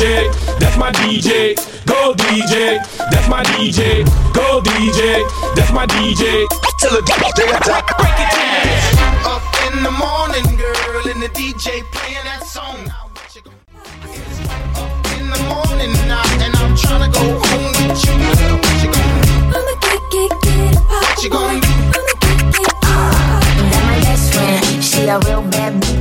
DJ, that's my DJ. Go DJ, that's my DJ. Go DJ, that's my DJ. Till the DJ attack. Break it down. Up in the morning, girl, and the DJ playing that song. It's up in the morning now, and I'm tryna go home with you. What you gonna do? I'ma get it, What you gonna do? I'ma get it. That my best friend, she a real bad bitch.